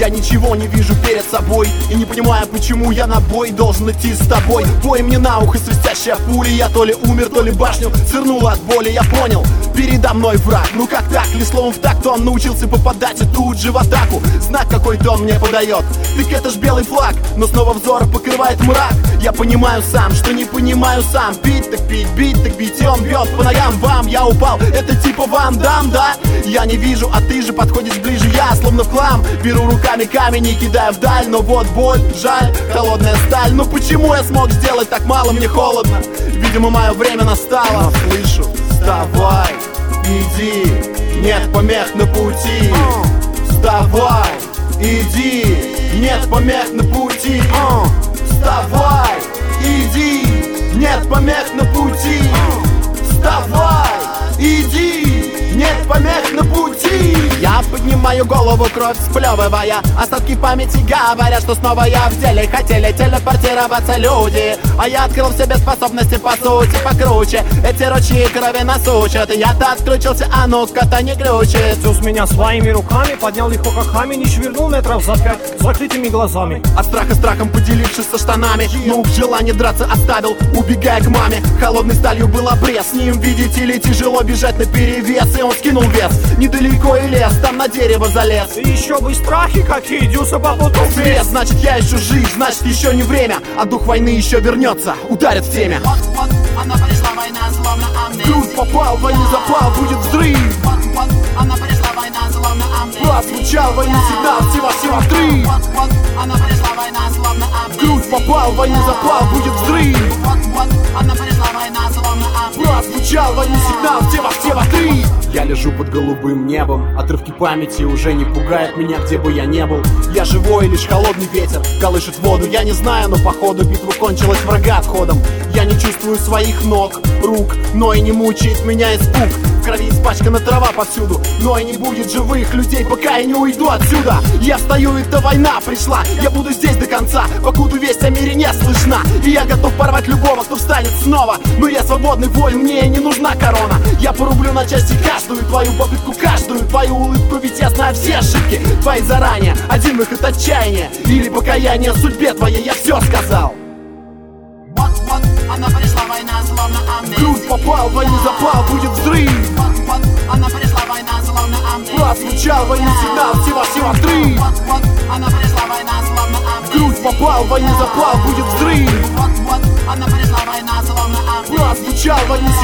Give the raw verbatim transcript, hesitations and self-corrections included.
Я ничего не вижу перед собой и не понимаю, почему я на бой должен идти с тобой. Бой мне на ухо свистящая пуля. Я то ли умер, то ли башню свернул от боли. Я понял, передо мной враг. Ну как так, ли словом в такт он научился попадать и тут же в атаку. Знак какой-то он мне подает, так это ж белый флаг. Но снова взор покрывает мрак. Я понимаю сам, что не понимаю сам. Бить так бить, бить так бить, и он бьет по ногам. Вам я упал, это типа Ван Дам, да? Я не вижу, а ты же подходишь ближе. Я словно в хлам беру руками камень и кидаю вдаль. Но вот боль, жаль, холодная сталь. Ну почему я смог сделать так мало? Мне холодно, видимо мое время настало. Но слышу, вставай, иди, нет помех на пути. Вставай, иди, нет помех на пути. Вставай, иди, нет помех на пути. Вставай, иди, нет помех на пути. Я поднимаю голову, кровь сплевывая. Остатки памяти говорят, что снова я в деле. Хотели телепортироваться люди, а я открыл в себе способности по сути покруче. Эти ручьи крови насучат. Я-то отключился, а ну-ка-то не глючит. Тюз меня своими руками поднял легко как камень и швырнул метров за пять с закрытыми глазами. От страха страхом поделившись со штанами, ну желание драться оставил, убегая к маме. Холодной сталью был обрез, с ним, видите ли, тяжело бежать наперевес. И он скинул вес, недалеко и лес, там на дерево залез. И еще бы страхи какие, Дюса попутал свет. Значит я еще жив, значит еще не время, а дух войны еще вернется, ударит в теме. Вот, вот, она пришла, война словно амнезия. Грудь попал, войне запал, будет взрыв. Вот, вот, она пришла, война словно амнезия. Прозвучал военный сигнал, Сева-Сева три. Вот, вот, она пришла, война словно амнезия. Грудь попал, войне запал, будет взрыв. Вот, вот, она пришла, война словно амнезия. Прозвучал военный сигнал, Сева-Сева три. Я лежу под голубым небом, отрывки памяти уже не пугают меня, где бы я не был. Я живой, лишь холодный ветер колышет воду. Я не знаю, но походу битва кончилась врага отходом. Я не чувствую своих ног, рук, но и не мучает меня испуг. В крови испачкана трава повсюду, но и не будет живых людей, пока я не уйду отсюда. Я встаю, эта война пришла, я буду здесь до конца, покуда весть о мире не слышна. И я готов порвать любого, кто встанет снова. Но я свободный воин, мне не нужна корона. Я порублю на части каждую твою попытку, каждую твою улыбку, ведь я знаю все ошибки твои заранее. Один выход — отчаяния или покаяние в судьбе твоей, я все сказал. Вот, вот, она пришла, война словно амнезия. Грудь попал, войне запал, будет взрыв. Вот, вот, она пришла, война словно амнезия. Прозвучал военный сигнал, Сева-Сева три. Вот, вот, она пришла, война словно амнезия. Грудь попал, войне запал, будет взрыв. Вот, вот, она пришла, война словно амнезия. Прозвучал военный сигнал.